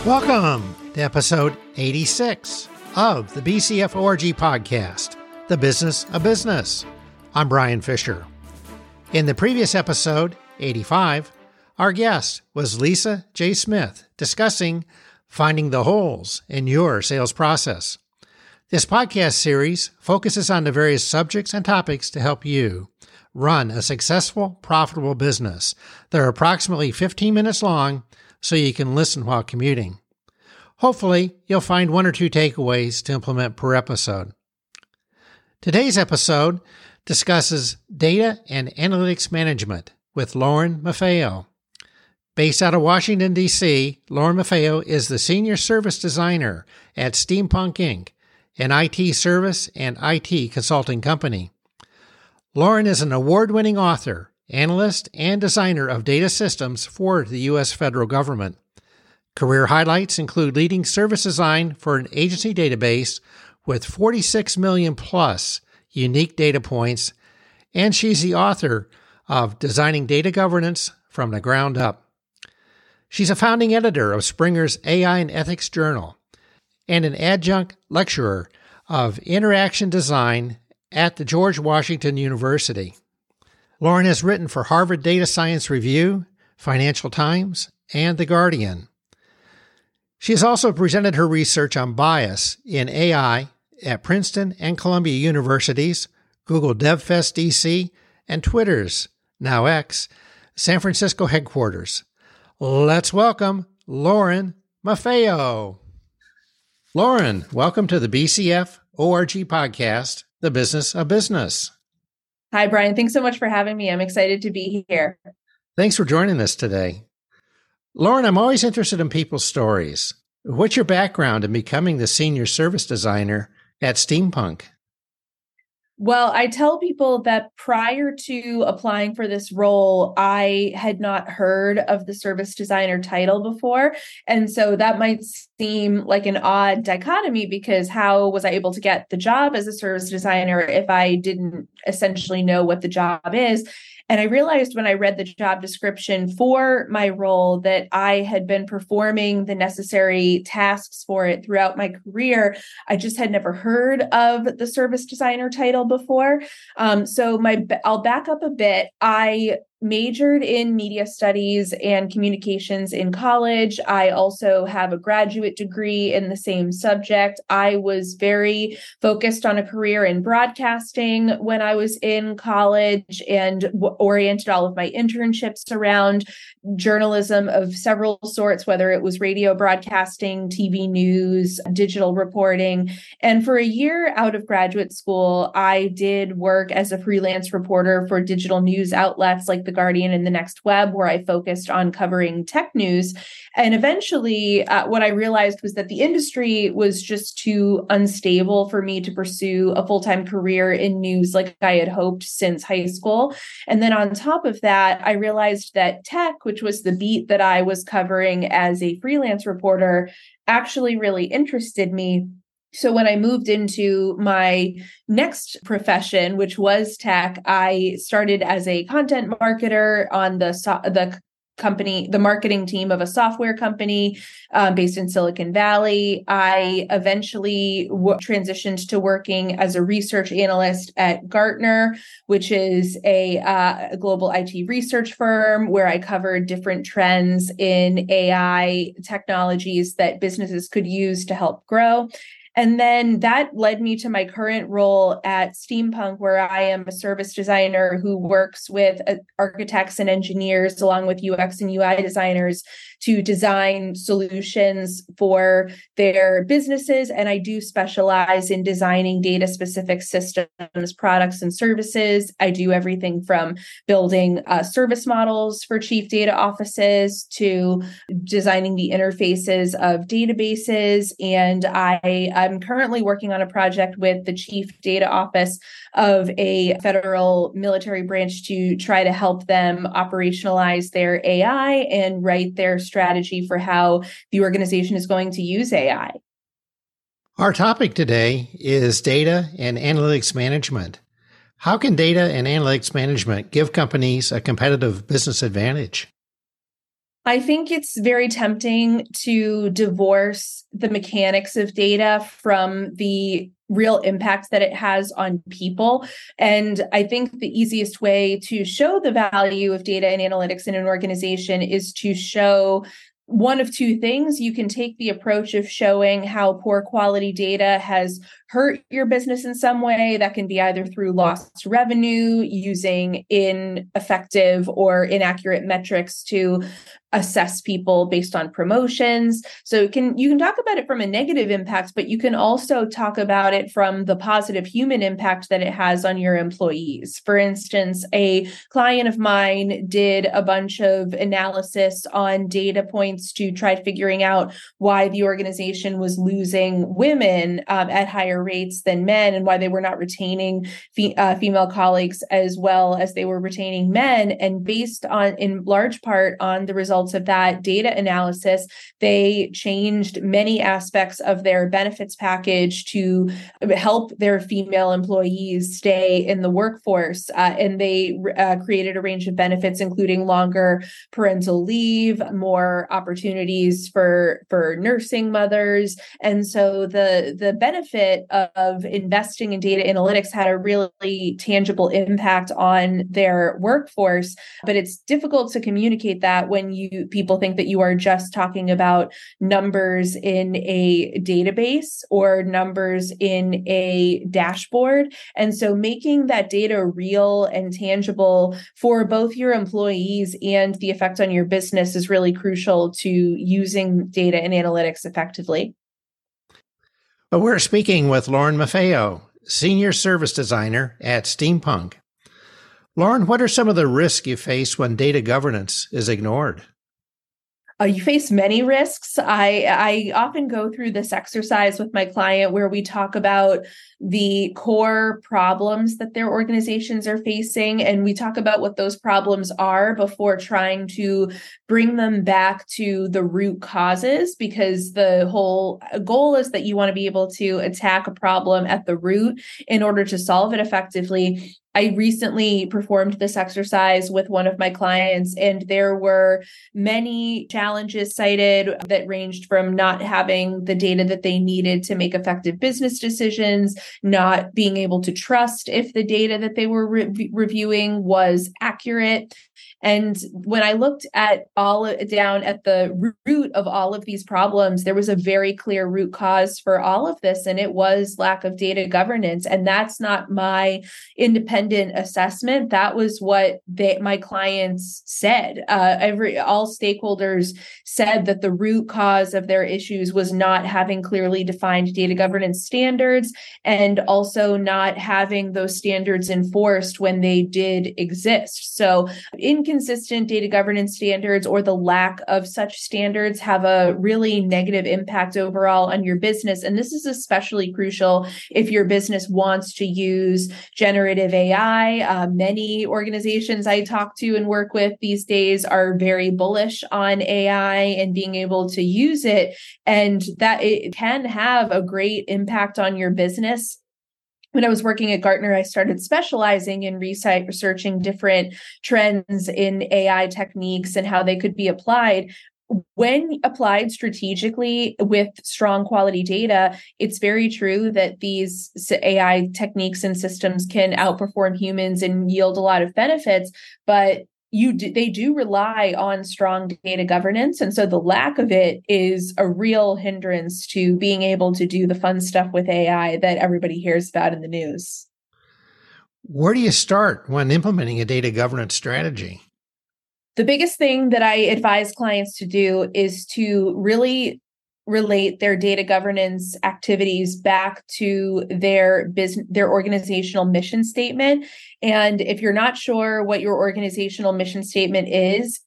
Welcome to episode 86 of the BCF ORG podcast, The Business of Business. I'm Brian Fisher. In the previous episode, 85, our guest was Lisa J. Smith discussing finding the holes in your sales process. This podcast series focuses on the various subjects and topics to help you run a successful, profitable business. They're approximately 15 minutes long, so you can listen while commuting. Hopefully, you'll find one or two takeaways to implement per episode. Today's episode discusses data and analytics management with Lauren Maffeo. Based out of Washington, D.C., Lauren Maffeo is the Senior Service Designer at Steampunk Inc., an IT service and IT consulting company. Lauren is an award-winning author, analyst, and designer of data systems for the U.S. federal government. Career highlights include leading service design for an agency database with 46 million plus unique data points, and she's the author of Designing Data Governance from the Ground Up. She's a founding editor of Springer's AI and Ethics Journal and an adjunct lecturer of interaction design at the George Washington University. Lauren has written for Harvard Data Science Review, Financial Times, and The Guardian. She has also presented her research on bias in AI at Princeton and Columbia Universities, Google DevFest DC, and Twitter's, now X, San Francisco headquarters. Let's welcome Lauren Maffeo. Lauren, welcome to the BCF ORG podcast, The Business of Business. Hi, Brian. Thanks so much for having me. I'm excited to be here. Thanks for joining us today. Lauren, I'm always interested in people's stories. What's your background in becoming the senior service designer at Steampunk? Well, I tell people that prior to applying for this role, I had not heard of the service designer title before. And so that might seem like an odd dichotomy because how was I able to get the job as a service designer if I didn't essentially know what the job is? And I realized when I read the job description for my role that I had been performing the necessary tasks for it throughout my career. I just had never heard of the service designer title before. I'll back up a bit. I majored in media studies and communications in college. I also have a graduate degree in the same subject. I was very focused on a career in broadcasting when I was in college and oriented all of my internships around journalism of several sorts, whether it was radio broadcasting, TV news, digital reporting. And for a year out of graduate school, I did work as a freelance reporter for digital news outlets like The Guardian and The Next Web, where I focused on covering tech news. And eventually, what I realized was that the industry was just too unstable for me to pursue a full-time career in news like I had hoped since high school. And then on top of that, I realized that tech, which was the beat that I was covering as a freelance reporter, actually really interested me. So when I moved into my next profession, which was tech, I started as a content marketer on the marketing team of a software company based in Silicon Valley. I eventually transitioned to working as a research analyst at Gartner, which is a global IT research firm where I covered different trends in AI technologies that businesses could use to help grow. And then that led me to my current role at Steampunk, where I am a service designer who works with architects and engineers, along with UX and UI designers, to design solutions for their businesses. And I do specialize in designing data-specific systems, products, and services. I do everything from building service models for chief data offices to designing the interfaces of databases. And I'm currently working on a project with the chief data office of a federal military branch to try to help them operationalize their AI and write their strategy for how the organization is going to use AI. Our topic today is data and analytics management. How can data and analytics management give companies a competitive business advantage? I think it's very tempting to divorce the mechanics of data from the real impact that it has on people. And I think the easiest way to show the value of data and analytics in an organization is to show one of two things. You can take the approach of showing how poor quality data has hurt your business in some way. That can be either through lost revenue, using ineffective or inaccurate metrics to assess people based on promotions. So you can talk about it from a negative impact, but you can also talk about it from the positive human impact that it has on your employees. For instance, a client of mine did a bunch of analysis on data points to try figuring out why the organization was losing women at higher rates than men, and why they were not retaining female colleagues as well as they were retaining men. And based on, in large part, on the results of that data analysis, they changed many aspects of their benefits package to help their female employees stay in the workforce. And they created a range of benefits, including longer parental leave, more opportunities for nursing mothers. And so the benefit of investing in data analytics had a really tangible impact on their workforce. But it's difficult to communicate that when people think that you are just talking about numbers in a database or numbers in a dashboard. And so making that data real and tangible for both your employees and the effect on your business is really crucial to using data and analytics effectively. But we're speaking with Lauren Maffeo, Senior Service Designer at Steampunk. Lauren, what are some of the risks you face when data governance is ignored? You face many risks. I often go through this exercise with my client where we talk about the core problems that their organizations are facing, and we talk about what those problems are before trying to bring them back to the root causes, because the whole goal is that you want to be able to attack a problem at the root in order to solve it effectively. I recently performed this exercise with one of my clients, and there were many challenges cited that ranged from not having the data that they needed to make effective business decisions, not being able to trust if the data that they were reviewing was accurate. And when I looked at down at the root of all of these problems, there was a very clear root cause for all of this, and it was lack of data governance. And that's not my independent assessment. That was what my clients said. All stakeholders said that the root cause of their issues was not having clearly defined data governance standards, and also not having those standards enforced when they did exist. So inconsistent data governance standards, or the lack of such standards, have a really negative impact overall on your business. And this is especially crucial if your business wants to use generative AI. Many organizations I talk to and work with these days are very bullish on AI and being able to use it, and that it can have a great impact on your business. When I was working at Gartner, I started specializing in researching different trends in AI techniques and how they could be applied. When applied strategically with strong quality data, it's very true that these AI techniques and systems can outperform humans and yield a lot of benefits, but they do rely on strong data governance. And so the lack of it is a real hindrance to being able to do the fun stuff with AI that everybody hears about in the news. Where do you start when implementing a data governance strategy? The biggest thing that I advise clients to do is to really relate their data governance activities back to their organizational mission statement. And if you're not sure what your organizational mission statement is,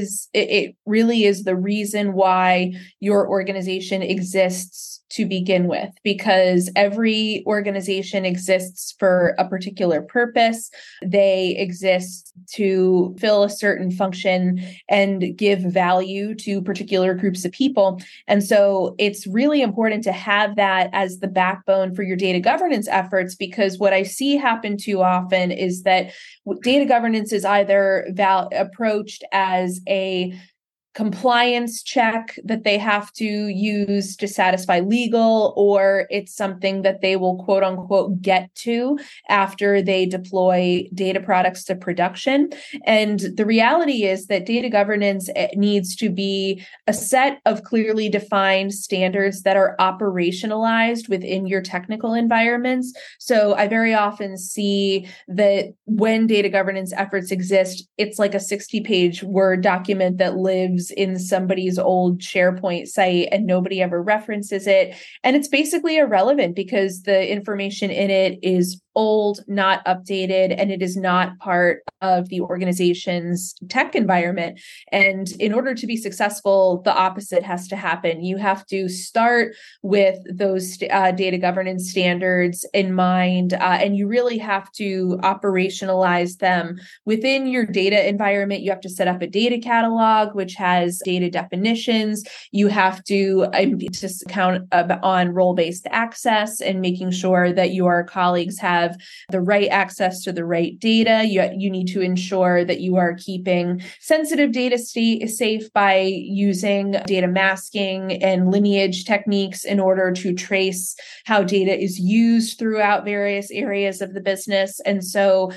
it really is the reason why your organization exists to begin with, because every organization exists for a particular purpose. They exist to fill a certain function and give value to particular groups of people. And so it's really important to have that as the backbone for your data governance efforts, because what I see happen too often is that data governance is either approached as a compliance check that they have to use to satisfy legal, or it's something that they will quote unquote get to after they deploy data products to production. And the reality is that data governance needs to be a set of clearly defined standards that are operationalized within your technical environments. So I very often see that when data governance efforts exist, it's like a 60-page Word document that lives in somebody's old SharePoint site and nobody ever references it. And it's basically irrelevant because the information in it is old, not updated, and it is not part of the organization's tech environment. And in order to be successful, the opposite has to happen. You have to start with those data governance standards in mind, and you really have to operationalize them within your data environment. You have to set up a data catalog, which has data definitions. You have to just count on role-based access and making sure that your colleagues have the right access to the right data. You need to ensure that you are keeping sensitive data safe by using data masking and lineage techniques in order to trace how data is used throughout various areas of the business. And so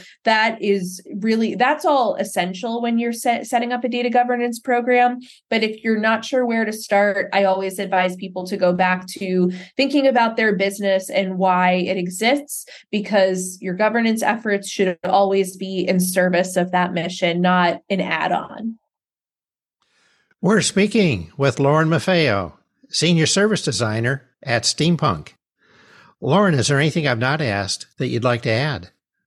that's all essential when you're setting up a data governance program. But if you're not sure where to start, I always advise people to go back to thinking about their business and why it exists, because your governance efforts should always be in service of that mission, not an add-on. We're speaking with Lauren Maffeo, Senior Service Designer at Steampunk. Lauren, is there anything I've not asked that you'd like to add?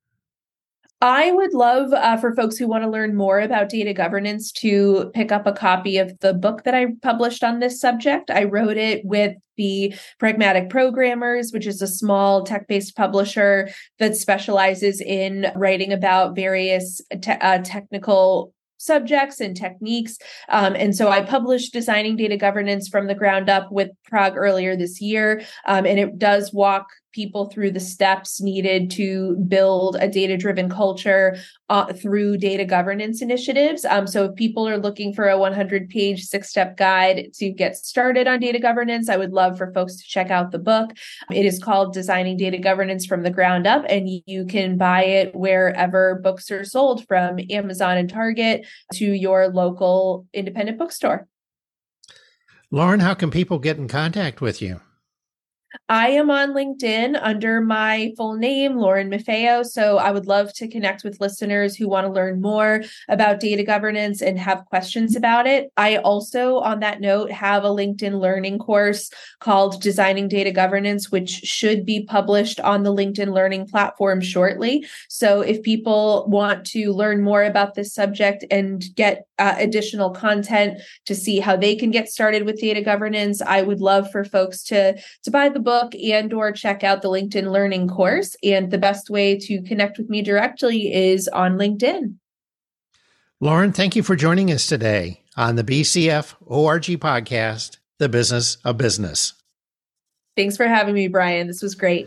I would love for folks who want to learn more about data governance to pick up a copy of the book that I published on this subject. I wrote it with the Pragmatic Programmers, which is a small tech-based publisher that specializes in writing about various technical subjects and techniques. And so I published Designing Data Governance from the Ground Up with Prog earlier this year. And it does walk people through the steps needed to build a data-driven culture through data governance initiatives. So if people are looking for a 100-page 6-step guide to get started on data governance, I would love for folks to check out the book. It is called Designing Data Governance from the Ground Up, and you can buy it wherever books are sold, from Amazon and Target to your local independent bookstore. Lauren, how can people get in contact with you? I am on LinkedIn under my full name, Lauren Maffeo. So I would love to connect with listeners who want to learn more about data governance and have questions about it. I also, on that note, have a LinkedIn learning course called Designing Data Governance, which should be published on the LinkedIn Learning platform shortly. So if people want to learn more about this subject and get additional content to see how they can get started with data governance, I would love for folks to buy the book and or check out the LinkedIn Learning course. And the best way to connect with me directly is on LinkedIn. Lauren, thank you for joining us today on the BCF ORG podcast, The Business of Business. Thanks for having me, Brian. This was great.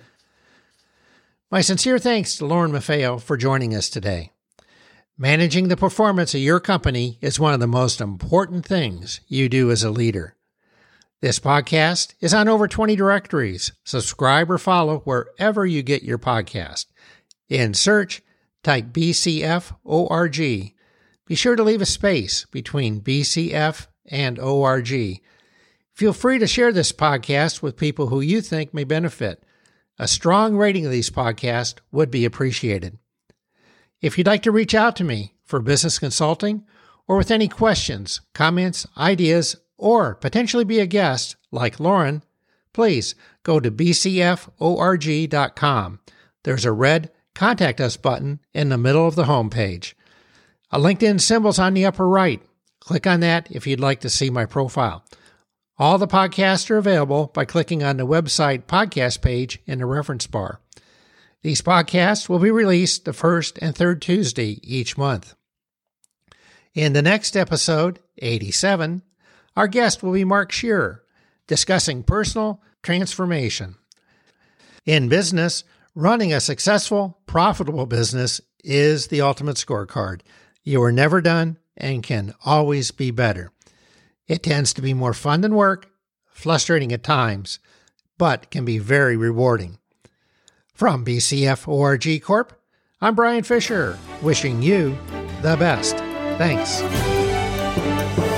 My sincere thanks to Lauren Maffeo for joining us today. Managing the performance of your company is one of the most important things you do as a leader. This podcast is on over 20 directories. Subscribe or follow wherever you get your podcast. In search, type BCF ORG. Be sure to leave a space between BCF and ORG. Feel free to share this podcast with people who you think may benefit. A strong rating of these podcasts would be appreciated. If you'd like to reach out to me for business consulting or with any questions, comments, ideas, or potentially be a guest like Lauren, please go to bcforg.com. There's a red Contact Us button in the middle of the homepage. A LinkedIn symbol's on the upper right. Click on that if you'd like to see my profile. All the podcasts are available by clicking on the website podcast page in the reference bar. These podcasts will be released the first and third Tuesday each month. In the next episode, 87, our guest will be Mark Shearer, discussing personal transformation. In business, running a successful, profitable business is the ultimate scorecard. You are never done and can always be better. It tends to be more fun than work, frustrating at times, but can be very rewarding. From BCF ORG Corp., I'm Brian Fisher, wishing you the best. Thanks.